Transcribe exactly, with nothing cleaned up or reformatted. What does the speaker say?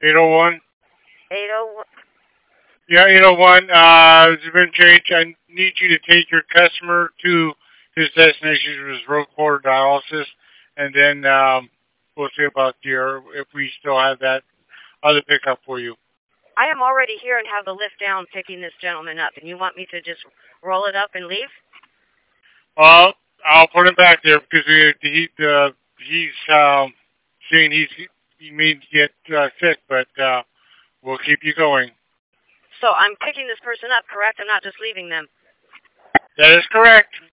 eight oh one? eight oh one. Yeah, eight oh one. Uh, it's been changed. I need you to take your customer to his destination, which is road quarter dialysis, and then um, we'll see about your if we still have that other pickup for you. I am already here and have the lift down picking this gentleman up, and you want me to just roll it up and leave? Well, I'll put him back there because he, he uh, he's um, saying he's he may get uh, sick, but uh, we'll keep you going. So I'm picking this person up, correct? I'm not just leaving them. That is correct.